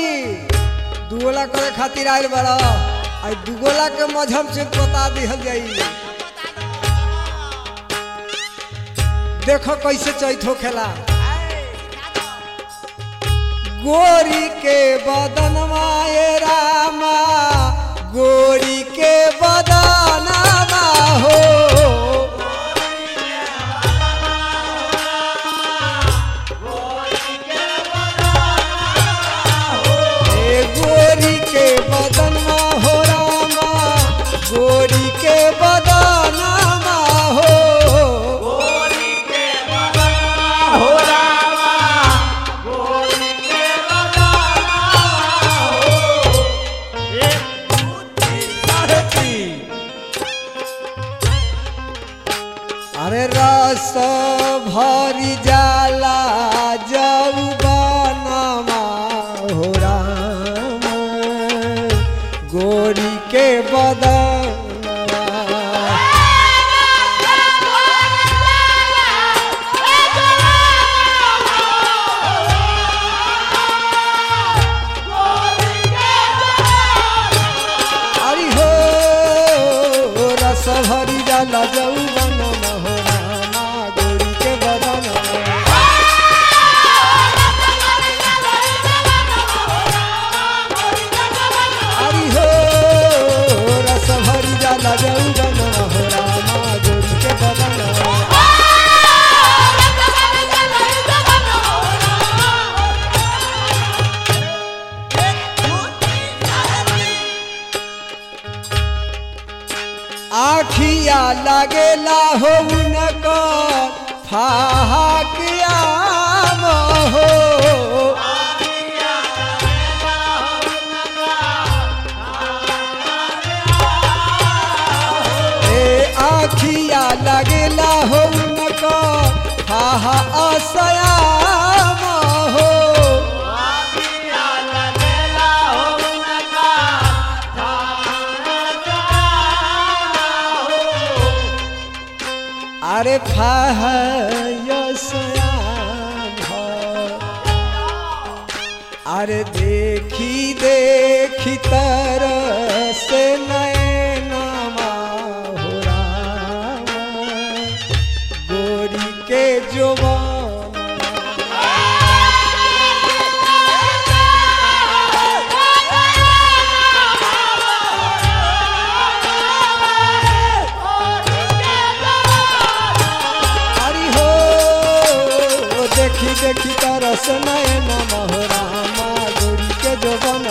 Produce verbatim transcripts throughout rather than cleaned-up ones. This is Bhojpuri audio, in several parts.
दुगोला करे खातिर आयल बड़ा आई दुगोला के मजहब से बता दिहल जाई। देखो कैसे चैत हो खेला। गोरी के बदनमा ए रामा गोरी के बदनमा हो ए गोरी के बदनमा हो रामा गोरी के बदनमा हो गोरी के बदनमा हो रामा गोरी के बदनमा हो। एक दूती सारथी अरे रस भरी जाला जौबनमा हो राम गोरी के बदनमा अरे हो रस भरी जाला जौबनमा हो रामा गोरी के बदनमा अरे हो रस भरी जाला जौबनमा हो रामा गोरी के बदनमा आखिया लगेला हो उनको फाकिया हो ए आखिया लगेला हो उनको फाहा असयाम हो अरे फाहयसयाम हो अरे देखी देखी तरस नैनमा हो राम गोरी के जुबान हरि हो देखी देखी तरस नैनमा हो रामा गोरी के जुबान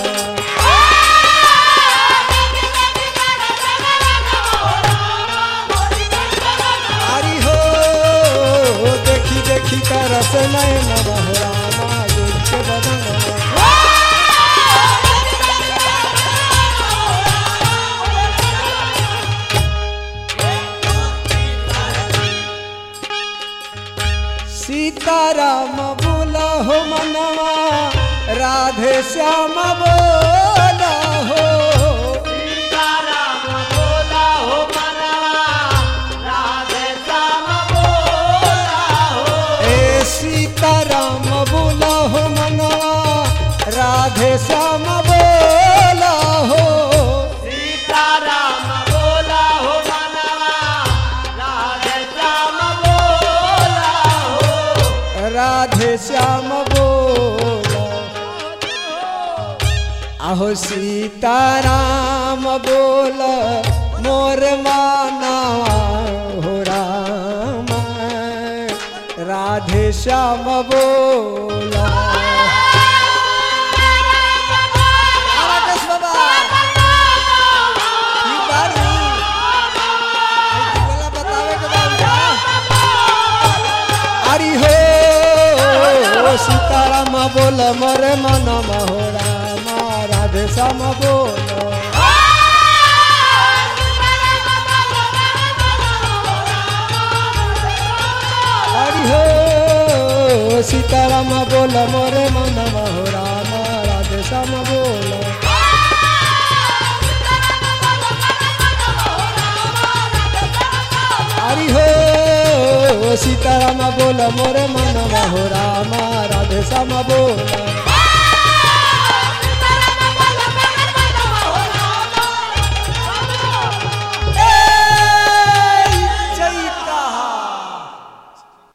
हरि हो देखी देखी तरस नैनमा हो रामा गोरी के बदन सीताराम बोला हो मनवा राधे श्याम बोला हो सीताराम बोला हो मनवा राधे श्याम बोला हो। ए सीताराम बोला हो मनवा राधे श्याम बोला हो सीताराम बोला हो मनवा राधे श्याम बोला हो। राधे श्याम बोला आहो सीताराम बोला मोर मानवा हो राम राधे श्याम बोला हरि हो सीताराम बोल मोरे मन हो राम राधे श्याम बोल हरि हो सीताराम बोल मोरे मन हो राम राधे श्याम बोल हरि हो सीताराम बोल मोरे मन हो राम राधे श्याम बोल।